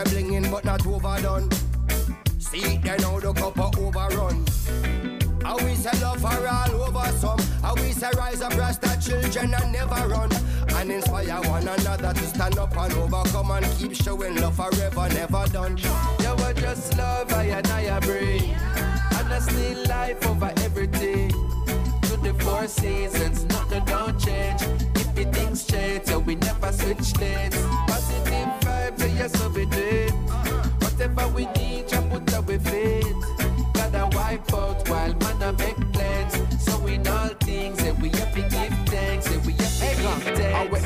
say blinging but not overdone. See they know the cup of overrun. How we say love for all over some. How we say rise up Rasta children and never run. And inspire one another to stand up and overcome and keep showing love forever, never done. You were just love, I bring. Honestly, life over everything. To the four seasons, nothing don't change. If the things change, so we never switch lanes. Positive vibes, yes, so we do it. Whatever we need, you put up with it. Gotta wipe out while man I make plans. So in all things, and we have to give thanks. And we have to give thanks.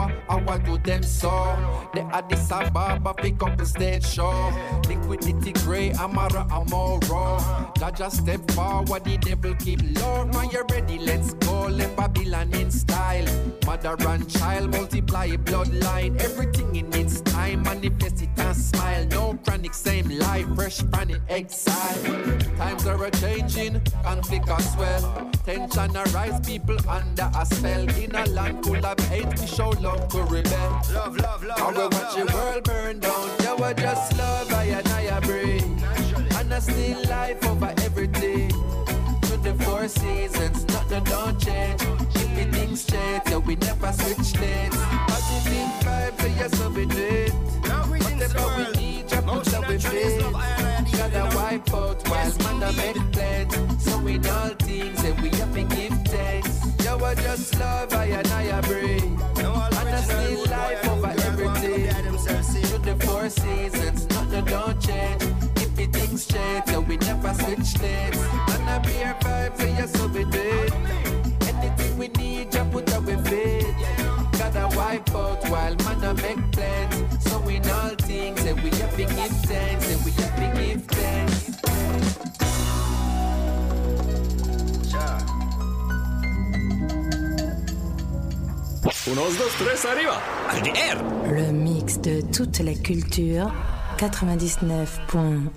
I do them so. They are this Ababa, pick up the stage show. Liquidity grey, Amara, Amoro. That just step forward, the devil keep low. Now you ready, let's go. Let Babylon in style. Mother and child, multiply bloodline. Everything in its time, manifest it and smile. No chronic, same life, fresh from the exile. Times are a-changing, conflict as well. Tension arise, people under a spell. In a land full of hate, we show love to rebel. Love, love, love, I will watch the world burn down. You were just love, I bring. Honestly, life over everything. To the four seasons, nothing don't change. If the things change, so we never switch lanes. Positive vibes, so yes, so we do it. Whatever we need, you put up with it. Gotta wipe out while man make plans. So in all things, and we have to give thanks. You were just love, I bring. Honestly, life over everything. To the four seasons, nothing don't change. If the things change, so we never switch lanes. And I be a vibe, so yes, so we do it. Anything we need, you put up with it. Gotta wipe out while man make plans. So in all things, and we have to give thanks, and we have to give thanks. Unos, dos, tres, arriba. Alger. Le mix de toutes les cultures, 99.1.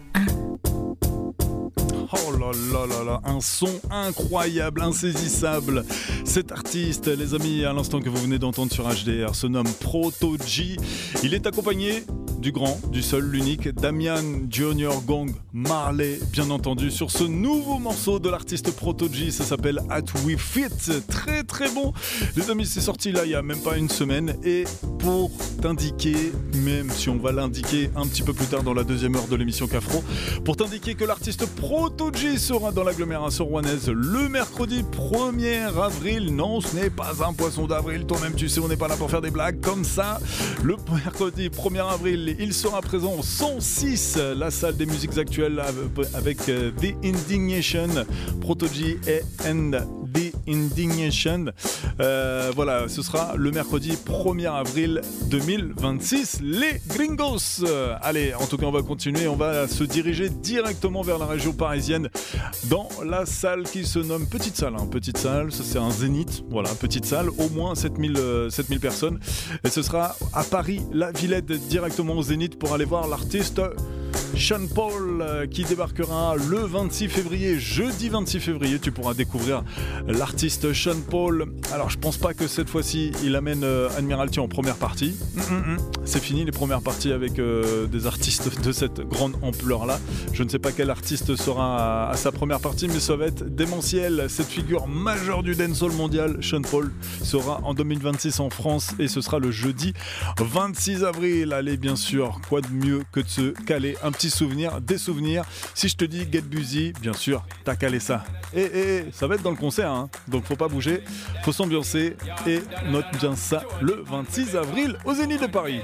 Oh là là là là, un son incroyable, insaisissable. Cet artiste, les amis, à l'instant que vous venez d'entendre sur HDR, se nomme Proto G. Il est accompagné du grand, du seul, l'unique Damian Junior Gong Marley, bien entendu, sur ce nouveau morceau de l'artiste Proto G. Ça s'appelle At We Fit. Très très bon. Les amis, c'est sorti là il y a même pas une semaine. Et pour t'indiquer, même si on va l'indiquer un petit peu plus tard dans la deuxième heure de l'émission Cafro, pour t'indiquer que l'artiste Proto G sera dans l'agglomération rouennaise le mercredi 1er avril. Non, ce n'est pas un poisson d'avril. Toi-même, tu sais, on n'est pas là pour faire des blagues comme ça. Le mercredi 1er avril, il sera présent au 106, la salle des musiques actuelles, avec The Indignation, Proto G et The Indignation. Voilà, ce sera le mercredi 1er avril 2026. Les gringos. Allez, en tout cas, on va continuer. On va se diriger directement vers la région parisienne dans la salle qui se nomme Petite Salle. Petite Salle, ça c'est un zénith. Voilà, petite salle, au moins 7000 personnes. Et ce sera à Paris, la Villette, directement au zénith pour aller voir l'artiste Sean Paul qui débarquera le 26 février, jeudi 26 février. Tu pourras découvrir l'artiste Sean Paul. Alors je pense pas que cette fois-ci il amène Admiralty en première partie. C'est fini les premières parties avec des artistes de cette grande ampleur là. Je ne sais pas quel artiste sera à sa première partie, mais ça va être démentiel. Cette figure majeure du dancehall mondial, Sean Paul, sera en 2026 en France et ce sera le jeudi 26 avril. Allez, bien sûr, quoi de mieux que de se caler un petit souvenir, des souvenirs. Si je te dis Get Busy, bien sûr, t'as calé ça. Et ça va être dans le concert, hein. Donc faut pas bouger, faut s'ambiancer et note bien ça le 26 avril au Zénith de Paris.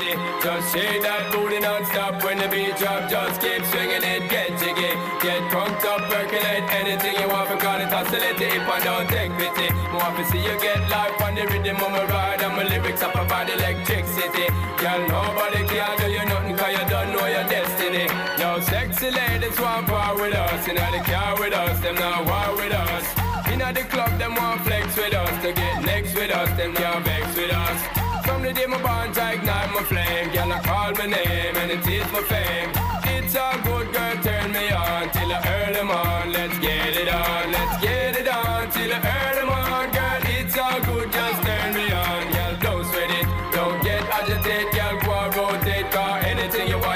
Yo, sexy ladies want war with us. Inna the car with us, them not war with us. Inna the club, them want flex with us. To get next with us, them can't vex with us. From the day my bond, I ignite my flame. Girl, I call my name and it is my fame. It's a good girl, turn me on till I earn them on. Let's get it on, let's get it on till I earn them on. Girl, it's all good, just turn me on. Girl, don't sweat it, don't get agitated. Girl, go and rotate, car anything you want.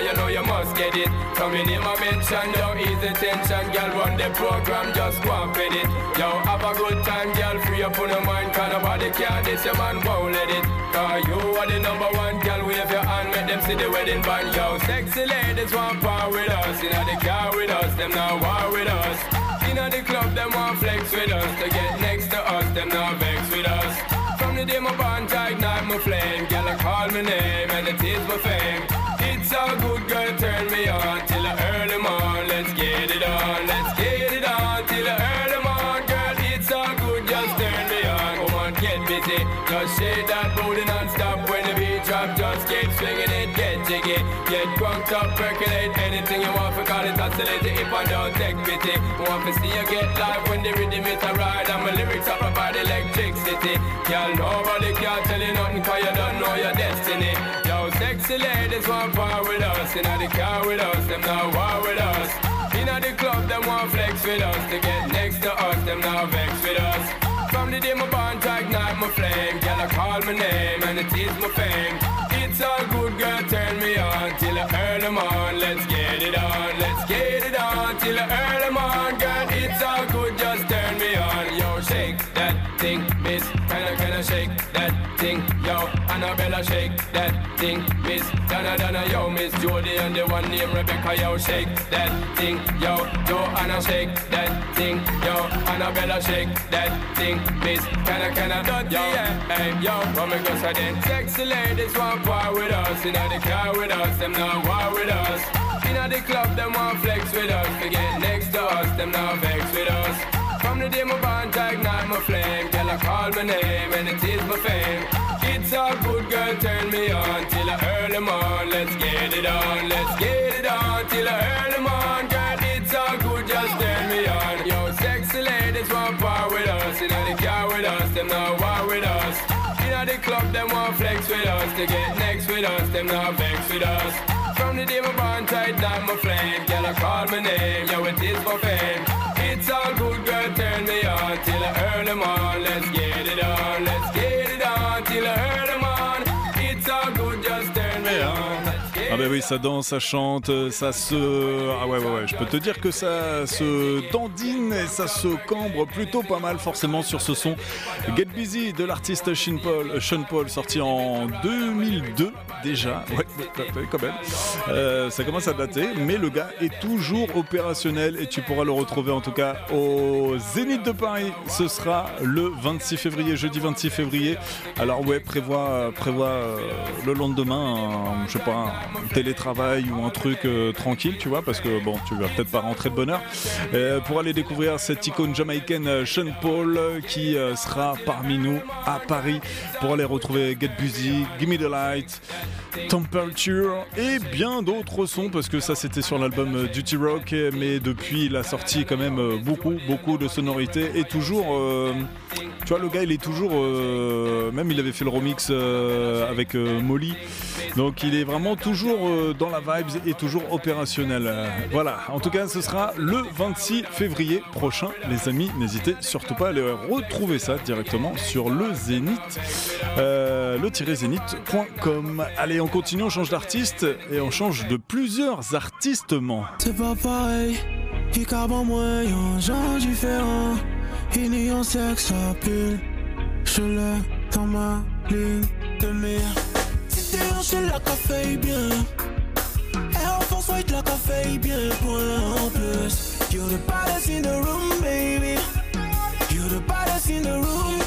attention, girl, run the program, just go and fit it. Yo, have a good time, girl, free up on your mind, cause nobody can this, your man won't let it. Cause you are the number one, girl, wave your hand, make them see the wedding band. Yo, sexy ladies want power with us, inna the car with us, them not war with us. Inna the club, them want flex with us, to get next to us, them not vex with us. From the day my bond, I ignite my flame, girl, I call my name, and it is my fame. It's all good, girl, turn me on, till the early morn, let's get it on, let's get it on, till the early morn, girl, it's all good, just turn me on. Come on, get busy, just shake that booty non-stop, when the beat drop, just keep swinging it, get jiggy, get crunked up, percolate, anything you want, for call it oscillate, if I don't take pity, want to see you get live, when the rhythm is a ride, and my lyrics are provide electricity, girl, nobody can tell you nothing, cause you don't know your destiny. Yo, sexy ladies want power with us, inna the car with us, them not war with us. Inna the club, them want flex with us, to get next to us, them not vex with us. From the day my bond, I ignite my flame, girl, I call my name, and it is my fame. It's all good, girl, turn me on, till the early morn, let's get it on, let's get it on, till the early morn, girl, it's all good, just turn me on. Yo, shake that thing, miss, kinda shake that thing, yo, Annabella, shake that thing, miss, Donna, yo, Miss Jody, and the one named Rebecca, yo, shake that thing, yo, Joanna, shake that thing, yo, Annabella, shake that thing, miss, kinda dirty, yeah, hey, yo, what me go say then? Sexy ladies want power with us, inna the car with us, them not war with us. Inna the club, them want flex with us, to get next to us, them not vex with us. From the day my bond, I ignite my flame, girl, I call my name, and it is my fame. It's all good, girl, turn me on, till the early morn, let's get it on, let's get it on, till the early morn, girl, it's all good, just turn me on. Yo, sexy ladies want power with us, inna the car with us, them not war with us. Inna the club, them want flex with us, to get next with us, them not vex with us. From the day my bond, tight down my flame, girl, I call my name, yo, it is my fame. It's all good, girl, turn me on, till the early morn, let's get it on, let's get it on, till the early morn. It's all good, just turn me on. Ah bah oui, ça danse, ça chante, ça se... Ah ouais, je peux te dire que ça se dandine et ça se cambre plutôt pas mal forcément sur ce son Get Busy de l'artiste Sean Paul, sorti en 2002 déjà, ouais quand même, ça commence à dater, mais le gars est toujours opérationnel et tu pourras le retrouver en tout cas au Zénith de Paris, ce sera le 26 février, jeudi 26 février, alors ouais, prévois le lendemain, je sais pas, un télétravail ou un truc tranquille, tu vois, parce que bon, tu vas peut-être pas rentrer de bonne heure, pour aller découvrir cette icône jamaïcaine Sean Paul qui sera parmi nous à Paris pour aller retrouver Get Busy, Gimme the Light, Temperature et bien d'autres sons, parce que ça c'était sur l'album Duty Rock, mais depuis il a sorti quand même beaucoup de sonorités et toujours tu vois, le gars il est toujours même il avait fait le remix avec Molly, donc il est vraiment toujours dans la vibes et toujours opérationnel, voilà, en tout cas ce sera le 26 février prochain les amis, n'hésitez surtout pas à aller retrouver ça directement sur le Zénith, le-zénith.com. Allez, on continue, on change d'artiste et on change de plusieurs artistements. C'est pas pareil, il carbe en moins, un genre différent. Il n'y en sexe à pile, je l'ai dans ma ligne de mire. Si t'es un chez la café bien, et en force white la café bien, point en plus. You're the baddest in the room, baby. You're the baddest in the room.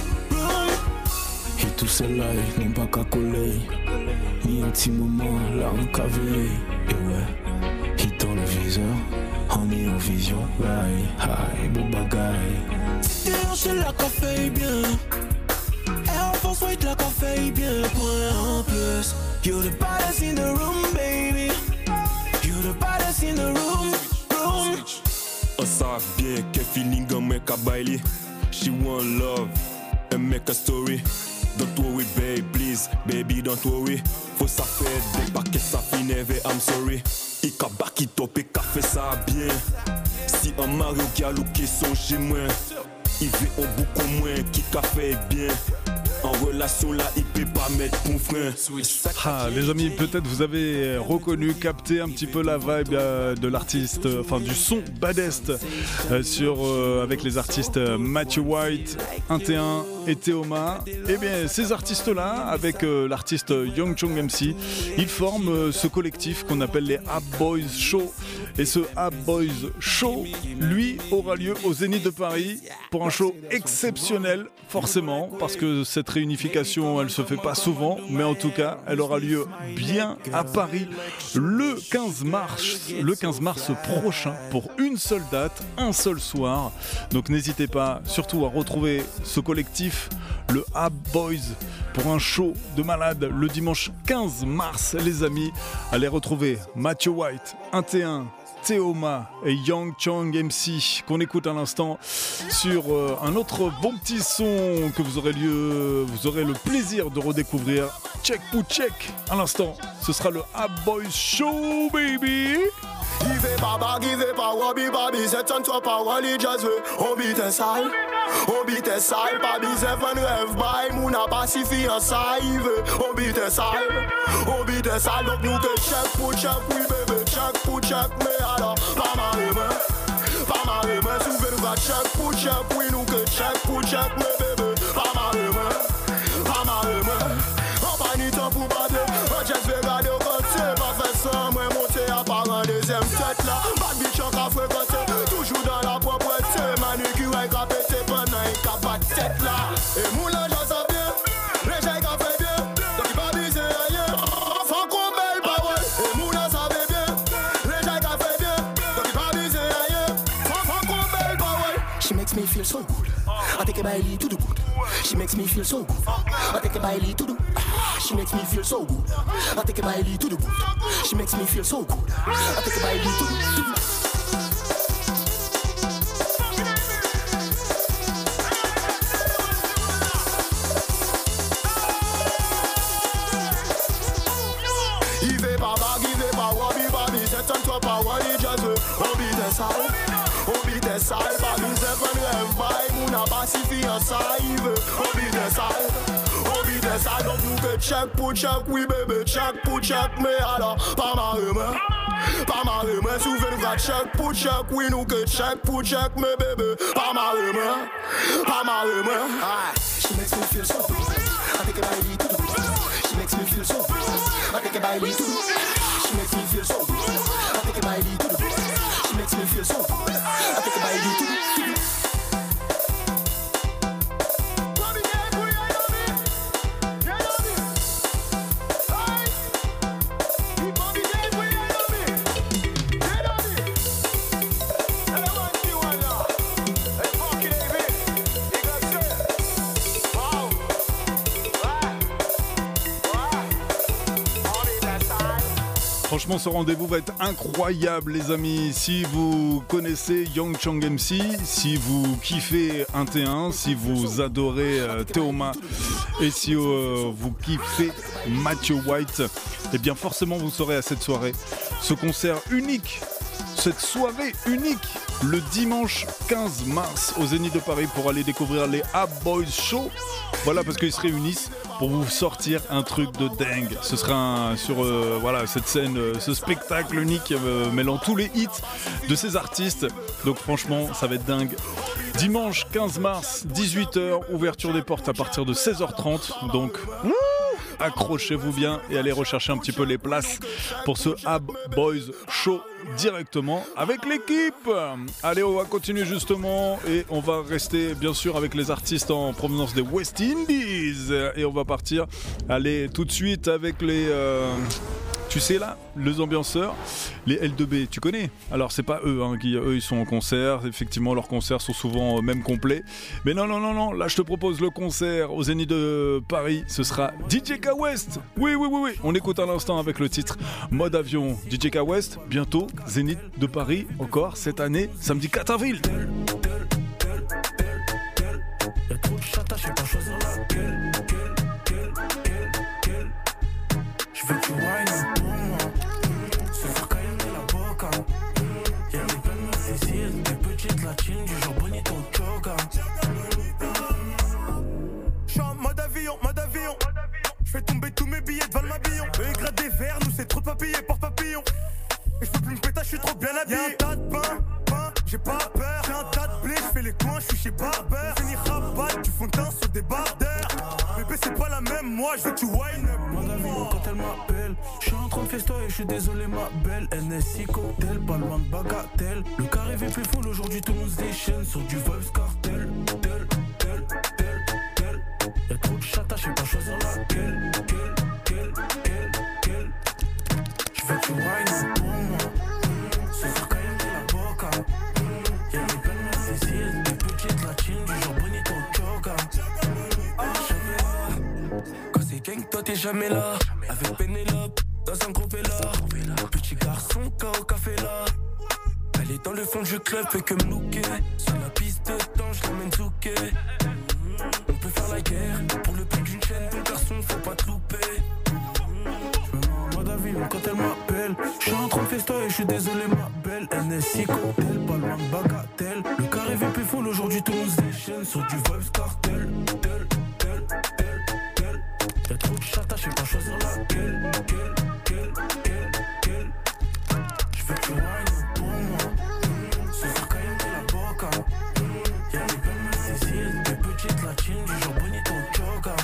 Et tout cela n'est pas qu'à coller, ni un petit moment là en cavé. Et ouais, il dans le viseur, on est en vision. High, beau bagaille. Si t'es un chez la café bien, et en force white la café bien, point en plus. You're the baddest in the room, baby. You're the baddest in the room. On savent bien quel feeling on make a baile. She want love and make a story. Don't worry, babe, please, baby, don't worry. Faut ça faire des paquets, ça finit, I'm sorry. Il ka back it up et ka fait ça bien. Si un Mario qui a look son chez moi, il veut en beaucoup moins qui ka fait bien. En relation là, il peut pas mettre ton frein. Ah, les amis, peut-être vous avez reconnu, capté un petit peu la vibe de l'artiste, enfin du son Baddest avec les artistes Matthew White, 1T1 et Théoma. Eh bien, ces artistes-là, avec l'artiste Young Chong MC, ils forment ce collectif qu'on appelle les Ab Boys Show. Et ce Ab Boys Show, lui, aura lieu au Zénith de Paris pour un show exceptionnel, forcément, parce que cette réunification, elle se fait pas souvent, mais en tout cas, elle aura lieu bien à Paris le 15 mars prochain pour une seule date, un seul soir. Donc n'hésitez pas surtout à retrouver ce collectif, le Ab Boys, pour un show de malade le dimanche 15 mars, les amis. Allez retrouver Matthew White, 1T1, Théoma et Young Chong MC qu'on écoute à l'instant sur un autre bon petit son que vous aurez le plaisir de redécouvrir. Check pour check à l'instant, ce sera le Ab Boys Show, baby. Il fait pas bague, il fait pas wabi babi, c'est un toi pas wali jazz, on beat sale, pas bise fan rêve by, mouna pacifié en saive, on beat sale, donc nous que check pour check, oui bébé, check pour check, mais alors, pas ma remè, souvent nous va check pour check, oui nous que check pour check, mais bébé, pas ma remè, on pas ni temps pour battre, on just fait garder au côté, pas fait ça, moi monter à part un deuxième tête là, bad bitch en café côté, toujours dans la propreté, manucure avec a pété pendant un cabat tête là, et moulin j'en sais bien, les gens qui fait bien, donc il va biser rien, faut qu'on belle parole, et moulin savait bien, les gens qui fait bien, donc il va biser rien, faut qu'on belle parole. She makes me feel so good, I take a baile to the good, she makes me feel so good, I take a baile to the she makes me feel so good. I take a baile to the good. She makes me feel so good. I take a baile to the il fait pas bague, il fait pas wabi babi, c'est un toi pas wali jazz. On beat sale, pas bise fan rêve by, mouna pacifié en saive. On beat sale, donc nous que check pour check, oui bébé, check pour check, mais alors, pas ma remè, souvent nous va check pour check, oui nous que check pour check, mais bébé, pas ma remè. She makes me feel so good, I take a baile to the good. She makes me feel so good, I take a baile to the she makes me feel so good, I take a baile to the she makes me feel so good, I take a baile to the Franchement, ce rendez-vous va être incroyable, les amis. Si vous connaissez Young Chong MC, si vous kiffez 1T1, si vous adorez Théoma et si vous kiffez Matthew White, eh bien forcément vous serez à cette soirée. Ce concert unique, cette soirée unique, le dimanche 15 mars au Zénith de Paris pour aller découvrir les Ab Boys Show. Voilà, parce qu'ils se réunissent pour vous sortir un truc de dingue. Ce sera sur cette scène, ce spectacle unique mêlant tous les hits de ces artistes. Donc franchement, ça va être dingue. Dimanche 15 mars, 18h, ouverture des portes à partir de 16h30. Donc accrochez-vous bien et allez rechercher un petit peu les places pour ce Ab Boys Show directement avec l'équipe. Allez, on va continuer justement et on va rester bien sûr avec les artistes en provenance des West Indies et on va partir, aller tout de suite avec les tu sais là, les ambianceurs, les L2B, tu connais? Alors c'est pas eux, eux ils sont en concert, effectivement leurs concerts sont souvent même complets. Mais non, là je te propose le concert au Zénith de Paris, ce sera DJ K West. Oui, on écoute à l'instant avec le titre Mode Avion. DJ K West, bientôt Zénith de Paris, encore cette année, samedi 4 avril. Y'a trop de chata, je sais pas choisir laquelle. Je veux que tu whines pour moi. Se faire cailler la boca. Y'a des belles meufs ici, des petites latines, du genre bonito choca. J'suis en mode avion, J'fais tomber tous mes billets de Valmabillon. Eux ils grattent des verres, nous c'est trop de papillons, porte papillon. Et j'peux plus me péter, j'suis trop bien habillé. Y'a un tas de pain, j'ai pas peur. J'ai un tas de blé, j'fais les coins, j'suis chez Barber. Finir rabat du fond de teint sur des bardeurs. Bébé c'est pas la même, moi j'veux que tu wine up. Mon avis, quand elle m'appelle, j'suis en train de festoyer, j'suis désolé ma belle. NSI cocktail, pas loin de bagatelle. Le carré VP full, aujourd'hui tout le monde se déchaîne. Sur du Vibes cartel, y'a trop de chata, j'sais pas choisir laquelle. J'veux que tu wine pour moi. Ce soir quand même de la boca. Y'a les belles mains Cécile, des petites latines, du genre bonito choca. Quand c'est gang, toi t'es jamais là. Avec Pénélope, dans un gros vélo. Petit garçon, KO café là. Elle est dans le fond du club, fait que me looker. Sur la piste de temps, je l'emmène zouker. On peut faire la guerre, pour le prix d'une chaîne, ton garçon, faut pas te louper. Je me mets en mode avion quand elle m'appelle. Je suis en train de festoyer, je suis désolé ma belle. NSI cocktail, pas loin de bagatelle. Le carré VP full, aujourd'hui tout le monde se déchaîne. Sur du Vibes cartel, y'a trop de chata, j'sais pas choisir laquelle. J'veux que tu wine pour moi. Ce soir quand même de la boca. Y'a les belles mains Cécile, des petites latines, du genre bonito choca.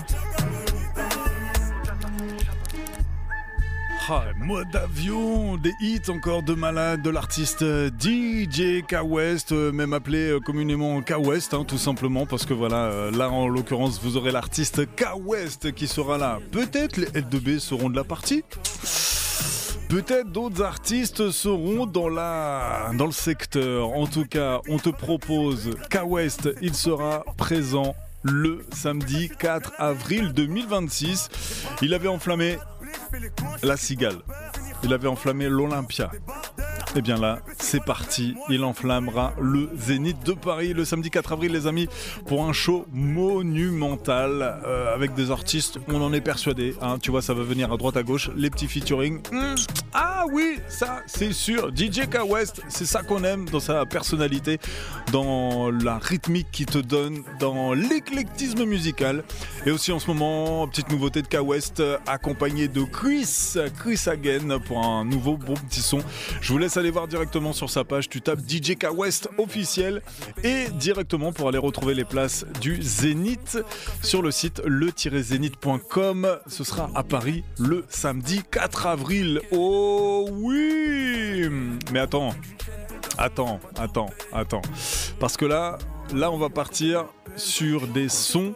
Mode avion, des hits encore de malade de l'artiste DJ K-West, même appelé communément K-West, tout simplement, parce que voilà, là en l'occurrence vous aurez l'artiste K-West qui sera là. Peut-être les L2B seront de la partie. Peut-être d'autres artistes seront dans le secteur. En tout cas, on te propose K-West, il sera présent le samedi 4 avril 2026. Il avait enflammé la Cigale, il avait enflammé l'Olympia. Et bien là, c'est parti, il enflammera le Zénith de Paris le samedi 4 avril, les amis, pour un show monumental avec des artistes, on en est persuadé, tu vois, ça va venir à droite à gauche, les petits featuring. Ah oui, ça c'est sûr, DJ K-West, c'est ça qu'on aime dans sa personnalité, dans la rythmique qu'il te donne, dans l'éclectisme musical. Et aussi en ce moment, petite nouveauté de K-West, accompagné de Chris Hagen pour un nouveau bon petit son. Je vous laisse aller voir directement sur sa page, tu tapes DJ K-West officiel et directement pour aller retrouver les places du Zénith sur le site le-zénith.com. Ce sera à Paris le samedi 4 avril. Oh oui! Mais attends. Parce que là on va partir sur des sons.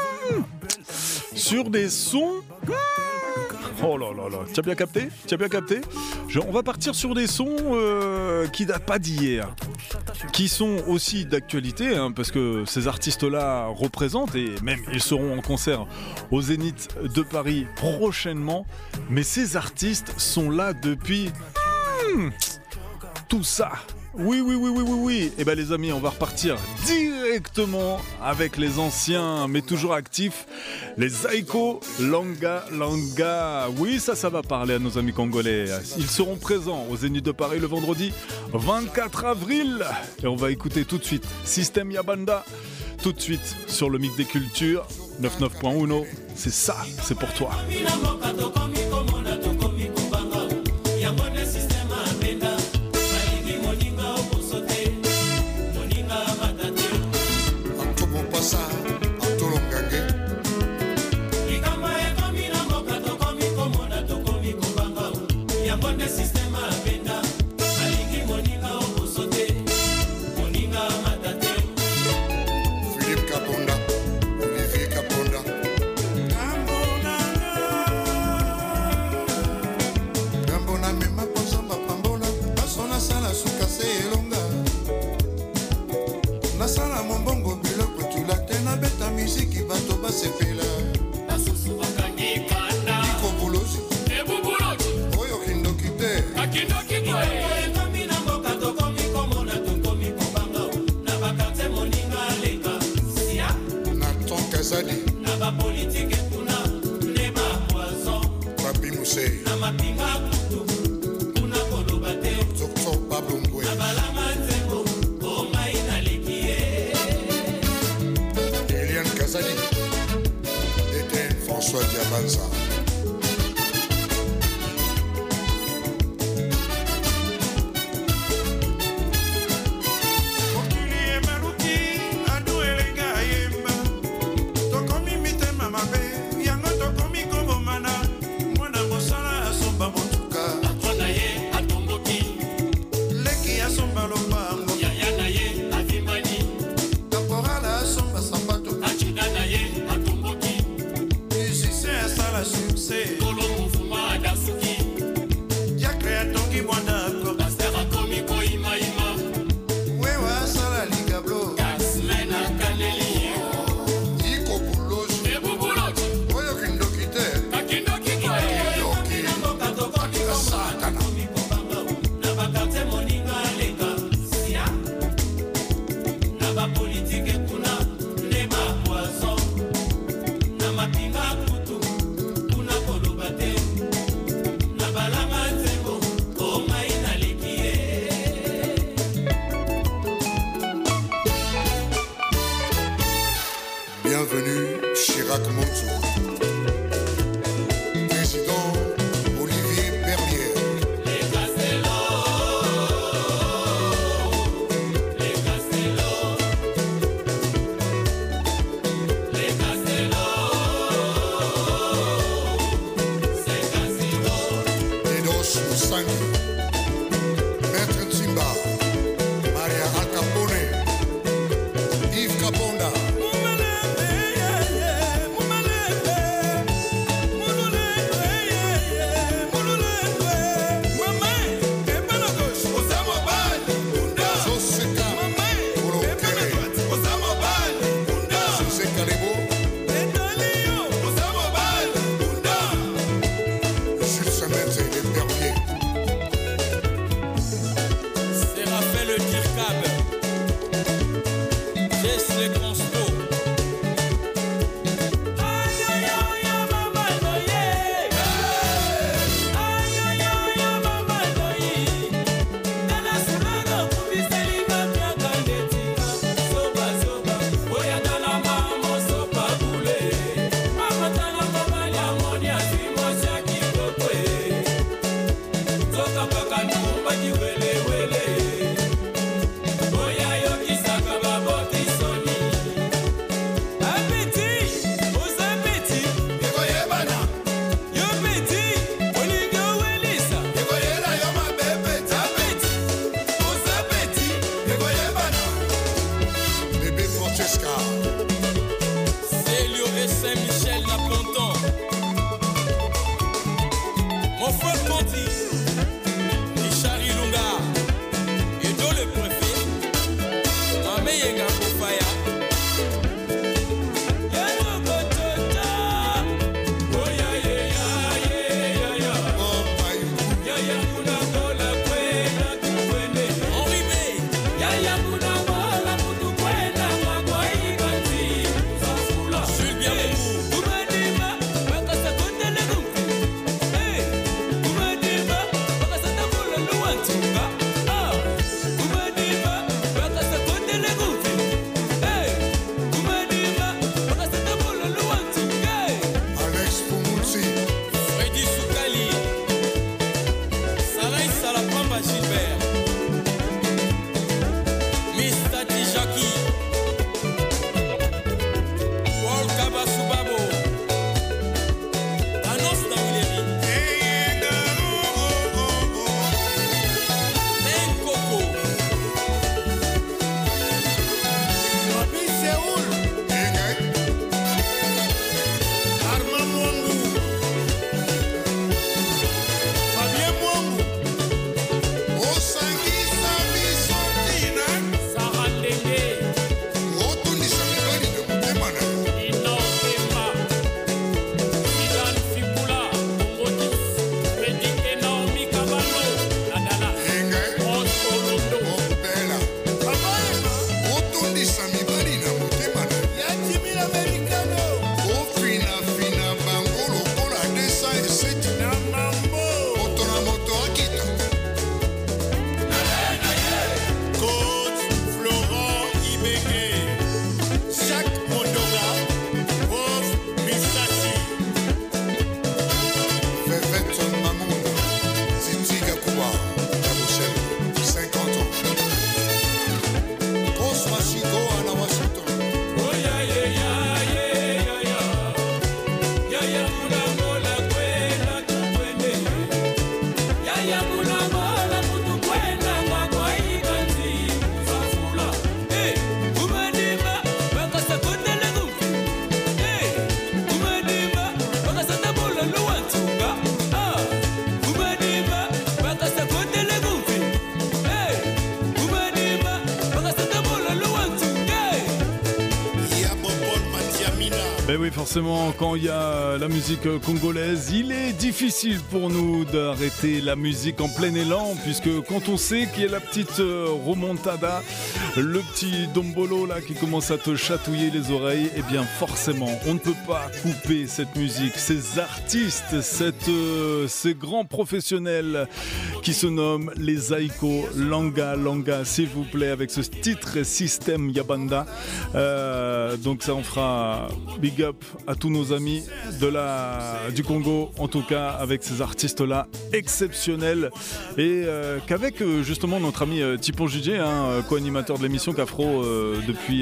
Sur des sons. Oh là là là, tu as bien capté? On va partir sur des sons qui datent pas d'hier, qui sont aussi d'actualité, parce que ces artistes-là représentent, et même ils seront en concert au Zénith de Paris prochainement, mais ces artistes sont là depuis tout ça. Oui. Et ben les amis, on va repartir directement avec les anciens, mais toujours actifs, les Zaiko Langa. Oui, ça va parler à nos amis congolais. Ils seront présents au Zénith de Paris le vendredi 24 avril. Et on va écouter tout de suite System Yabanda, tout de suite sur le Mix des Cultures 99.1. C'est ça, c'est pour toi. François Diabanza. Bienvenue, Chirac Monzo. Président Olivier Bernier. Les Castellos, les Castellos, les Castellos, c'est Castellos. Dedos Musangi, Maître Timba, Maria Al Capone, Yves Caponda. forcément, quand il y a la musique congolaise, il est difficile pour nous d'arrêter la musique en plein élan, puisque quand on sait qu'il y a la petite remontada, le petit dombolo là qui commence à te chatouiller les oreilles, eh bien forcément, on ne peut pas couper cette musique, ces artistes, ces grands professionnels qui se nomment les Zaiko Langa Langa, s'il vous plaît, avec ce titre System Yabanda. Donc ça, on fera big up à tous nos amis du Congo, en tout cas avec ces artistes-là exceptionnels, et qu'avec justement notre ami Tipon JJ, co-animateur de l'émission Cafro depuis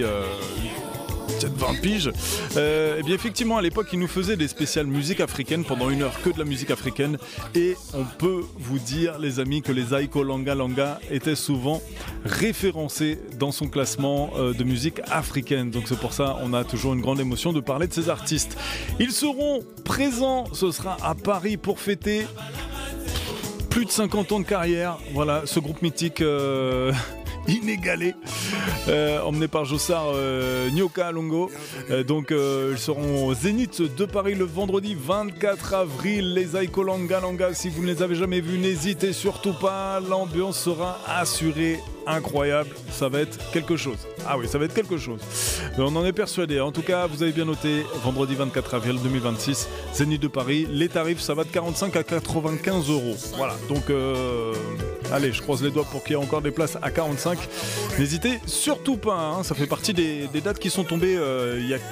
20 piges, et bien effectivement à l'époque il nous faisait des spéciales musique africaine pendant 1 heure, que de la musique africaine, et on peut vous dire les amis que les Zaiko Langa Langa étaient souvent référencés dans son classement de musique africaine, donc c'est pour ça on a toujours une grande émotion de parler de ces artistes. Ils seront présents, ce sera à Paris pour fêter plus de 50 ans de carrière, voilà, ce groupe mythique inégalé, emmené par Jossard Nyoka Longo. Donc ils seront au Zénith de Paris le vendredi 24 avril. Les Zaiko Langa Langa, si vous ne les avez jamais vus, n'hésitez surtout pas, l'ambiance sera assurée, incroyable, ça va être quelque chose. Ah oui, ça va être quelque chose. On en est persuadé. En tout cas, vous avez bien noté, vendredi 24 avril 2026, Zénith de Paris. Les tarifs, ça va de 45 à 95 €. Voilà, donc allez, je croise les doigts pour qu'il y ait encore des places à 45. N'hésitez surtout pas, ça fait partie des dates qui sont tombées il y a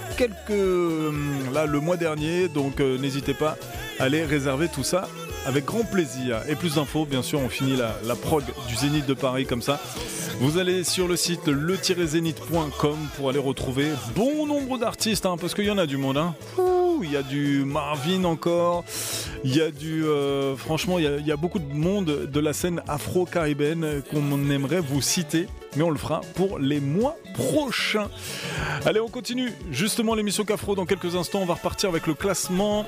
là, le mois dernier, donc n'hésitez pas à aller réserver tout ça avec grand plaisir. Et plus d'infos, bien sûr, on finit la prog du Zénith de Paris comme ça. Vous allez sur le site le-zénith.com pour aller retrouver bon nombre d'artistes, parce qu'il y en a du monde. Il y a du Marvin encore, il y a franchement, il y a beaucoup de monde de la scène afro-caribéenne qu'on aimerait vous citer, mais on le fera pour les mois prochains. Allez, on continue justement l'émission Cafro dans quelques instants. On va repartir avec le classement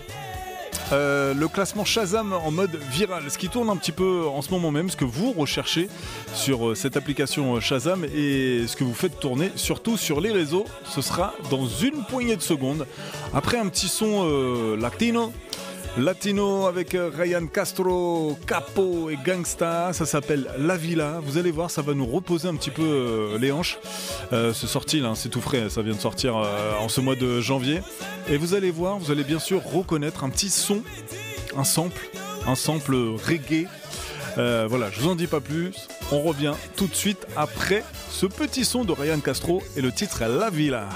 Shazam en mode viral, ce qui tourne un petit peu en ce moment même, ce que vous recherchez sur cette application Shazam et ce que vous faites tourner surtout sur les réseaux, ce sera dans une poignée de secondes. Après un petit son latino avec Ryan Castro, Capo et Gangsta, ça s'appelle La Villa. Vous allez voir, ça va nous reposer un petit peu les hanches. C'est sorti là, c'est tout frais, ça vient de sortir en ce mois de janvier. Et vous allez voir, vous allez bien sûr reconnaître un petit son, un sample reggae. Voilà, je vous en dis pas plus. On revient tout de suite après ce petit son de Ryan Castro et le titre est La Villa.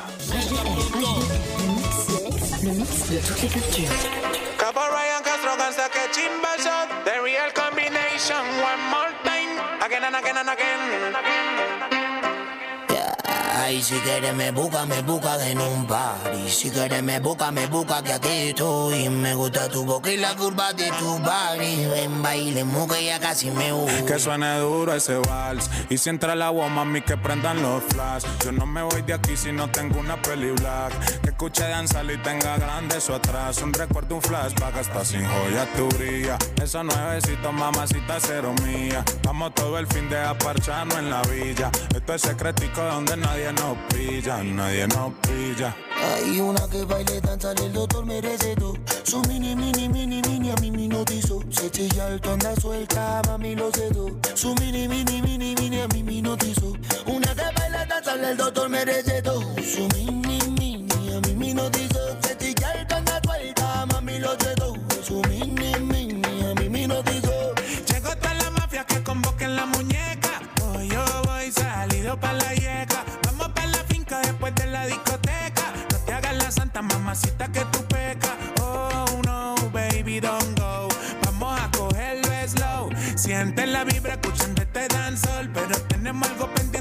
Le mix de toutes les cultures. Capo Ryan Castro gangsta que chimba shot. The real combination. One more time. Again and again and again. Ay, si quieres me busca en un party. Si quieres me busca que aquí estoy. Me gusta tu boca y la curva de tu body. Ven, bailemos que ya casi me voy. Que suene duro ese vals. Y si entra el agua, mami, que prendan los flash. Yo no me voy de aquí si no tengo una peli black. Que escuche danzar y tenga grande eso atrás. Un recuerdo, un flashback, hasta sin joya tu brilla. Esos nuevecitos, mamacita, cero mía. Vamos todo el fin de a parcharnos en la villa. Esto es secretico donde nadie nos pilla, nadie nos pilla. Hay una que baile, danza, el doctor me recetó. Su mini, a mí me notizó. Se chilla alto, anda suelta, mami lo sedó. Su mini, a mí me notizó. Una que baila, danza, el doctor me recetó. Su mini, a mí me notizó. Se chilla alto, anda suelta, mami lo sedó. Su mini, a mí me notizó. Llegó toda la mafia que convoquen la muñeca. Hoy yo voy salido pa' la yeca. Vamos pa' la finca después de la discoteca. No te hagas la santa, mamacita, que tú pecas. Oh no, baby, don't go. Vamos a cogerlo slow. Siente la vibra escuchando este dancehall, pero tenemos algo pendiente.